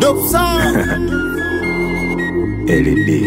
Dope sound. LED.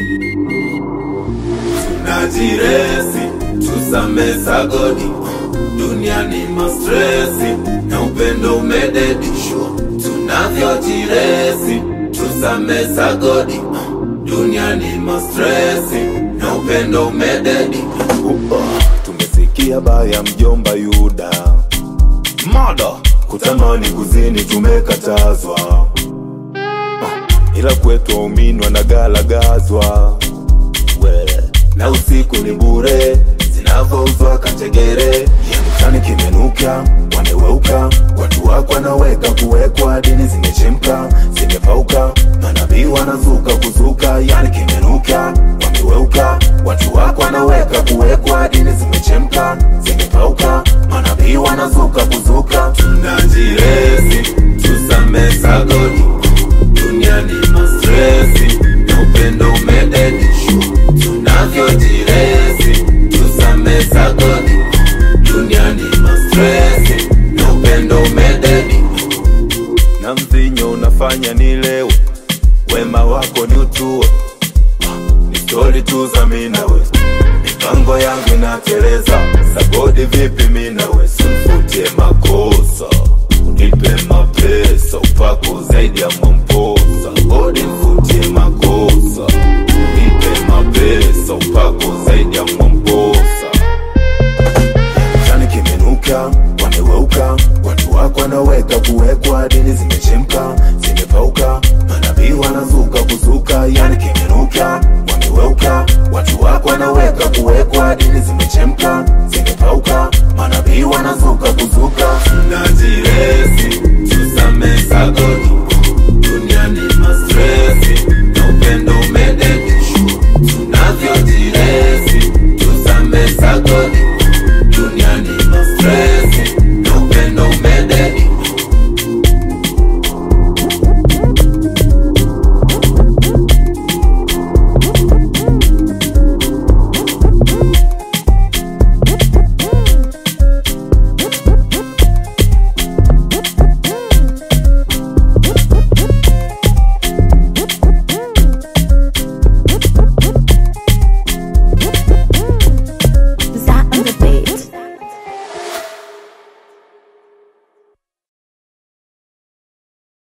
Tunajiresi, tusame sagodi. Dunia ni mastresi, na upendo umededishwa. Tunavyojiresi, tusame sagodi. Dunia ni mastresi, na upendo umededishwa. Tumesikia baya mjomba Yuda, mada kutamani kuzini tumekatazwa, ila kwetu waumini wanagalagazwa. Na usiku ni bure, zinavouzwa kategere. Mtani kimenuka, wameweuka, watu wako wanaweka kuwekwa. Dini zimechemka, zimepauka, manabii wanazuka kuzuka. Yani kimenuka, wameweuka, watu wako wanaweka kuwekwa. Dini zimechemka, zimepauka, manabii wanazuka kuzuka. Tunajiresi, tusame sagodi. Dunia ni mastresi, na upendo umededishwa. Tunavyojiresi, tusame sagodi. Dunia ni mastresi, na upendo umededishwa. Na mvinyo unafanya nilewe, wema wako ni utue. Ni story tu za minawe, mipango yangu inateleza. Sagodi vipi minawe, simfutie makosa. Unipe mapesa, upako zaidi ya mamposa. Sagodi mfutie makosa. Unipe mapesa, upako zaidi ya mamposa. Mtani kimenuka, wameweuka, watu wako wanaweka kuwekwa. Dini zimechemka, zimepauka, manabii wanazuka kuzuka. Yani kimenuka, wameweuka, watu wako wanaweka kuwekwa. Dini zimechemka, zimepauka, manabii wanazuka kuzuka.